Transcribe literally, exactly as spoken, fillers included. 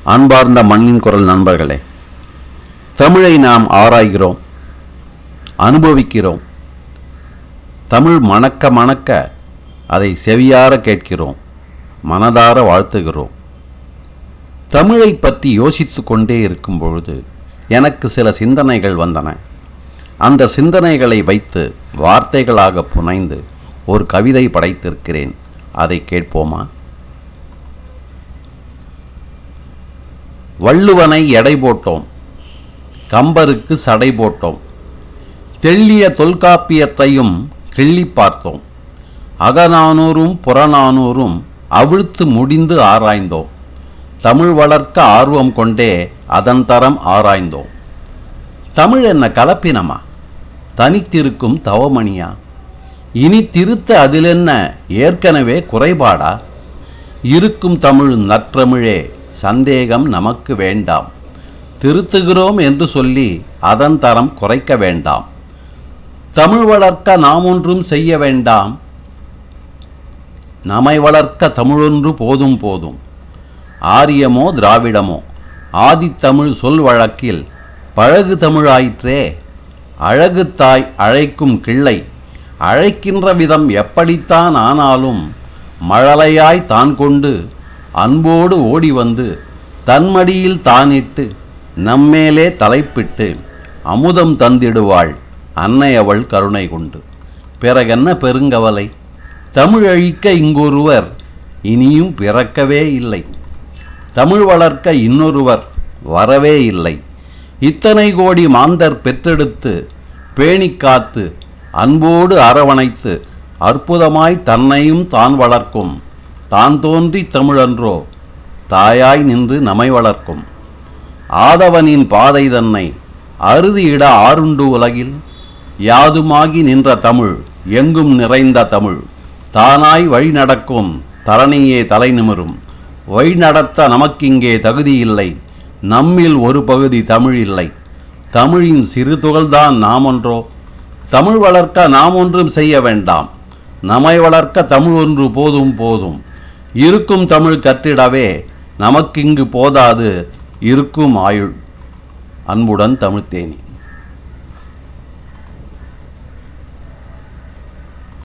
அன்பார்ந்த மண்ணின் குரல் நண்பர்களே, தமிழை நாம் ஆராய்கிறோம், அனுபவிக்கிறோம். தமிழ் மணக்க மணக்க அதை செவியார கேட்கிறோம், மனதார வாழ்த்துகிறோம். தமிழை பற்றி யோசித்து கொண்டே இருக்கும் பொழுது எனக்கு சில சிந்தனைகள் வந்தன. அந்த சிந்தனைகளை வைத்து வார்த்தைகளாக புனைந்து ஒரு கவிதை படைத்திருக்கிறேன். அதை கேட்போமா? வள்ளுவனை எடை போட்டோம், கம்பருக்கு சடை போட்டோம், தெள்ளிய தொல்காப்பியத்தையும் கிள்ளி பார்த்தோம், அகநானூறும் புறநானூறும் அவிழ்த்து முடிந்து ஆராய்ந்தோம், தமிழ் வளர்க்க ஆர்வம் கொண்டே அதன் தரம் ஆராய்ந்தோம். தமிழ் என்ன கலப்பினமா? தனித்திருக்கும் தவமணியா? இனி திருத்த அதிலென்ன ஏற்கனவே குறைபாடா? இருக்கும் தமிழ் நற்றமிழே, சந்தேகம் நமக்கு வேண்டாம். திருத்துகிறோம் என்று சொல்லி அதன் தரம் குறைக்க வேண்டாம். தமிழ் வளர்க்க நாம் ஒன்றும் செய்ய வேண்டாம், நம்மை வளர்க்க தமிழொன்று போதும் போதும். ஆரியமோ திராவிடமோ ஆதித்தமிழ் சொல் வழக்கில் பழகு தமிழாயிற்றே. அழகு தாய் அழைக்கும் கிள்ளை அழைக்கின்ற விதம் எப்படித்தான் ஆனாலும் மழலையாய் தான் கொண்டு அன்போடு ஓடி வந்து தன்மடியில் தானிட்டு நம்மேலே தலைப்பிட்டு அமுதம் தந்திடுவாள் அன்னை அவள் கருணை கொண்டு. பிறகென்ன பெருங்கவலை? தமிழ் அழிக்க இங்கொருவர் இனியும் பிறக்கவே இல்லை, தமிழ் வளர்க்க இன்னொருவர் வரவே இல்லை. இத்தனை கோடி மாந்தர் பெற்றெடுத்து பேணி காத்து அன்போடு அரவணைத்து அற்புதமாய் தன்னையும் தான் வளர்க்கும் தான் தோன்றி தமிழன்றோ தாயாய் நின்று நம்மை வளர்க்கும். ஆதவனின் பாதை தன்னை அறுதியிட ஆருண்டு உலகில் யாதுமாகி நின்ற தமிழ் எங்கும் நிறைந்த தமிழ் தானாய் வழி நடக்கும் தரணியே தலை நிமிரும். வழி நடத்த நமக்கிங்கே தகுதியில்லை, நம்மில் ஒரு பகுதி தமிழ் இல்லை. தமிழின் சிறு துகள்தான் நாமொன்றோ, தமிழ் வளர்க்க நாம் ஒன்றும் செய்ய வேண்டாம், நம்மை வளர்க்க தமிழ் ஒன்று போதும் போதும். இருக்கும் தமிழ் கற்றிடவே நமக்கிங்கு போதாது இருக்கும் ஆயுள். அன்புடன் தமிழ்த்தேனி.